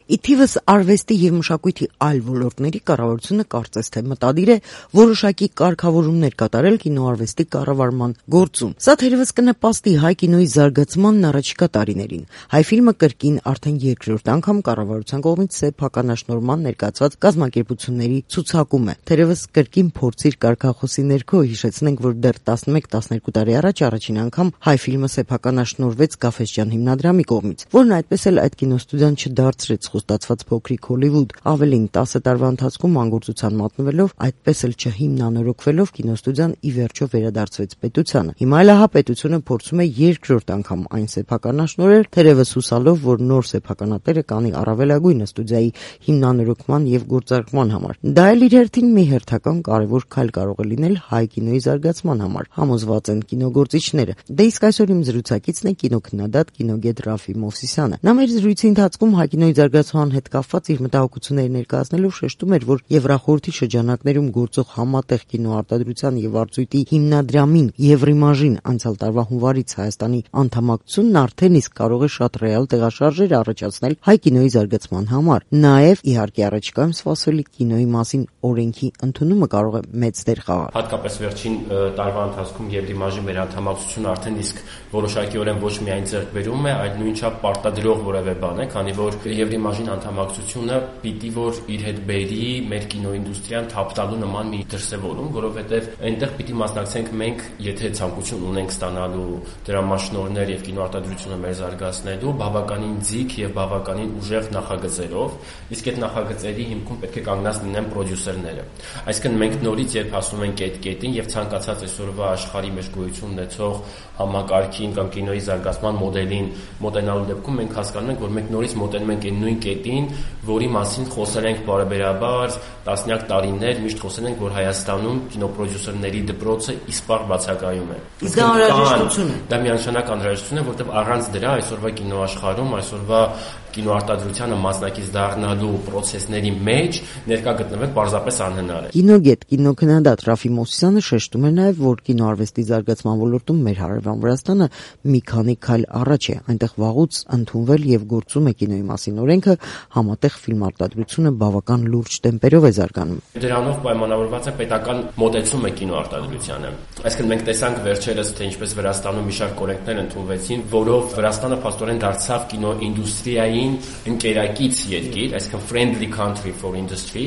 Ի թիվս արվեստի և մշակույթի այլ ոլորտների կառավարությունը կարծես թե մտադիր է որոշակի կարգավորումներ կատարել կինոարվեստի կառավարման գործում։ Սա թերևս կնպաստի հայ կինոյի զարգացմանն առաջիկա տարիներին։ Հայ ֆիլմը կրկին արդեն երկրորդ անգամ կառավարության կողմից սեփականաշնորհման ներկայացված կազմակերպությունների ցուցակում է։ Թերևս կրկին փորձիր կարգախոսի ներքո հիշեցնենք, որ դեռ 11-12 տարի առաջ առաջին անգամ հայ ֆիլմը սեփականաշնորհվեց Գաֆէսճեան հիմնադրամի կողմից, որն այդպես էլ այդ կինոստուդիան չդարձրեց խոստացված փոքրիկ Հոլիվուդ, ավելին 10 տարվա ընթացքում անգործության մատնվելով, այդպես էլ չհիմնանորոգվելով կինոստուդիան ի վերջո վերադարձվեց պետությանը։ Հիմա էլ ահա պետությունը փորձում է երկրորդ անգամ այն սեփականաշնորհել, թերևս հուսալով, որ նոր սեփականատերը կանի առավելագույնը ստուդիայի հիմնանորոգման եւ գործարկման համար։ Դա էլ իր հերթին մի հերթական կարևոր քայլ կարող է լինել հայ կինոյի զարգացման համար, համոզված են կինոգործիչները։ Դե իսկ այսօր իմ զրուցակիցն է կինոքննադատ, կինոգետ Ռաֆի Մովսիսյանը։ Նա մեր զրույցի ընթացքում հայ կինոյի զարգացման հետ կապված իր մտահոգությունները ներկայացնելով շեշտում էր, որ Եվրախորհրդի շրջանակներում գործող համատեղ կինոարտադրության եւ արծույթի հիմնադրամին Եվրիմաժին անցյալ տարվա հունվարից Հայաստանի անդամակցությունն արդեն իսկ կարող է շատ ռեալ տեղաշարժեր առաջացնել հայ կինոյի զարգացման համար։ Նաեւ իհարկե առաջիկայում սպասելի կինոյի մասին օրենքի ընդունումը կարող է մեծ դեր խաղալ։ Հատկապես վերջին տարվա ընթացքում Եվրիմաժի մեր անդամակցությունը արդեն իսկ որոշակիորեն ոչ միայն ձեռքբերում է, այլ նույնչափ պարտադրող որևէ բան է, քանի որ Եվրիմաժին անդամակցությունը պիտի որ իր հետ բերի մեր կինոինդուստրիան թափտալու նման մի դրսևորում, որովհետև այնտեղ պիտի մասնակցենք մենք, եթե ցանկություն ունենք ստանալու դրամաշնորհներ եւ կինոարտադրությունը մեր զարգացնելու բավականին ձիգ եւ բավականին ուժեղ նախագծերով, իսկ այդ նախագծերի հիմքում պետք է կանգնած լինեն պրոդյուսերները։ Այսինքն մենք նորից երբ հասնում ենք այդ կետին եւ ցանկացած այսօրվա աշխարհի մեջ գոյություն ունեցող համակարգին կամ կինոյի զարգացման մոդելին մոտենալու դեպքում մենք հասկանում ենք, որ մենք նորից մոտենում ենք այն նույն կետին, որի մասին խոսել ենք բարեբերաբար տասնյակ տարիներ, միշտ խոսել ենք, որ Հայաստանում կինոպրոդյուսերների դպրոցը իսպառ բացակայում է։ Իսկ դա անհրաժեշտություն է։ Դա միանշանակ անհրաժեշտություն է, որովհետև առանց դրա այսօրվա կինոաշխարհում, այսօրվա կինոարտադրությանը մասնակից դառնալու process-ների մեջ ներկա գտնվել պարզապես անհնար է։ Կինոգետ, կինոքննադատ Ռաֆի Մովսիսյանը շեշտում է նաև, որ կինոարվեստի զարգացման ոլորտում մեր հարևան Վրաստանը մի քանի քայլ առաջ է, այնտեղ վաղուց ընդունվել եւ գործում է կինոյի մասին օրենքը, համատեղ ֆիլմարտադրությունը բավական լուրջ տեմպերով է զարգանում։ Դրանով պայմանավորված է պետական մոտեցումը կինոարտադրությանը։ Այսինքն մենք տեսանք վերջերս, թե ինչպես Վրաստանում մի շարք օրենքներ ընդունվեցին, որով Վրաստանը փաստորեն դարձավ կինոինդուստրիայի ընկերակից երկիր, այսինքն friendly country for industry,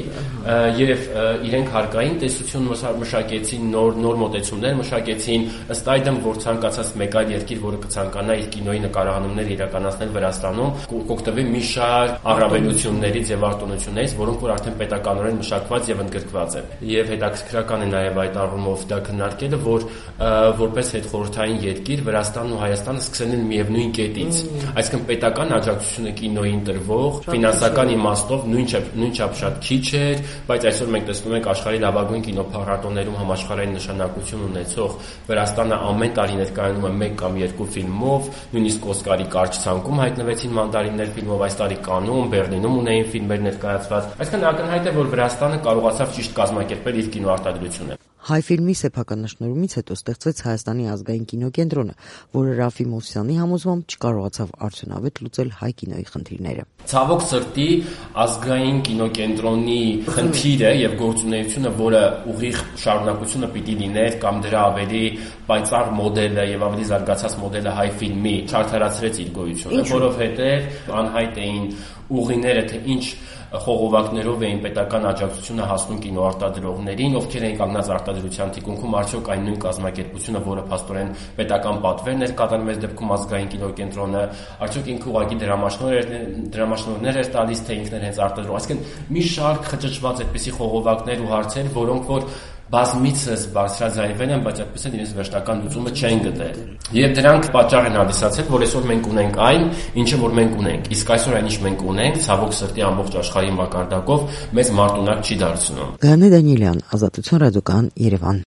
եւ իրենք հարկային տեսություն մշակեցին, նոր մոտեցումներ մշակեցին, ըստ այդմ որ ցանկացած մեկ այլ երկիր, որը կցանկանա իր կինոյի նկարահանումները իրականացնել Վրաստանում, կօգտվի մի շարք առավելություններից եւ արտոնություններից, որոնք որ արդեն պետականորեն մշակված եւ ընդգրկված են։ Եվ հետաքրքրական է նաեւ այդ առումով դա քննարկելը, որ որպես հետխորհրդային երկիր Վրաստանն ու Հայաստանը սկսել են միևնույն կետից, այսինքն պետական աջակցությունը կինոյին տրվող ֆինանսական իմաստով նույնչափ շատ քիչ էր, բայց այսօր մենք տեսնում ենք աշխարհի լավագույն կինոփառատոներում համաշխարհային նշանակություն ունեցող Վրաստանը ամեն տարի ներկայանում է 1 կամ 2 ֆիլմով, նույնիսկ Օսկարի կարճ ցանկում հայտնվեցին մանդարիններ ֆիլմով, այս տարի Կաննում, Բեռլինում ունեին ֆիլմեր ներկայացված։ Այսինքն ակնհայտ է, որ Վրաստանը կարողացավ ճիշտ կազմակերպել իր կինոարտադրությունը։ Հայ ֆիլմի սեփականաշնորհումից հետո ստեղծվեց Հայաստանի ազգային կինոկենտրոնը, որը Ռաֆի Մովսիսյանի համոզմամբ չկարողացավ արդյունավետ լուծել հայ կինոյի խնդիրները։ Ցավոք սրտի ազգային կինոկենտրոնի խնդիրը եւ գործունեությունը, որը ուղիղ շարունակությունը պիտի լիներ կամ դրա ավելի պայծառ մոդելը եւ ավելի զարգացած մոդելը հայ ֆիլմի չարթարացրեց իր գոյությունը, որովհետեւ անհայտ էին ուղիները, թե ինչ խողովակներով էին պետական աջակցությունը հասնում կինոարտադրողներին, ովքեր էին կանգնած արտադրության թիկունքում, արդյոք այն նույն կազմակերպությունը, որը փաստորեն պետական պատվերն էր կատարում այս դեպքում ազգային կինոկենտրոնը, արդյոք ինքը ուղղակի դրամաշնորհներ էր տալիս, թե ինքն էր հենց արտադրող։ Այսինքն մի շարք խճճված այդպիսի խողովակներ ու հարցեր, որոնք որ բազմիցս բարձրաձայնվել են, բայց այդպես էլ իրենց վերջնական լուծումը չեն գտել։ Եվ դրանք պատճառ են հանդիսացել, որ այսօր մենք ունենք այն, ինչը որ մենք ունենք։ Իսկ այսօր այն ինչ մենք ունենք, ցավոք սրտի ամբողջ աշխարհի մակարդակով մեզ մարտունակ չի դարձնում։ Գաներ Դանիելյան, Ազատություն ռադիոկայան, Երևան։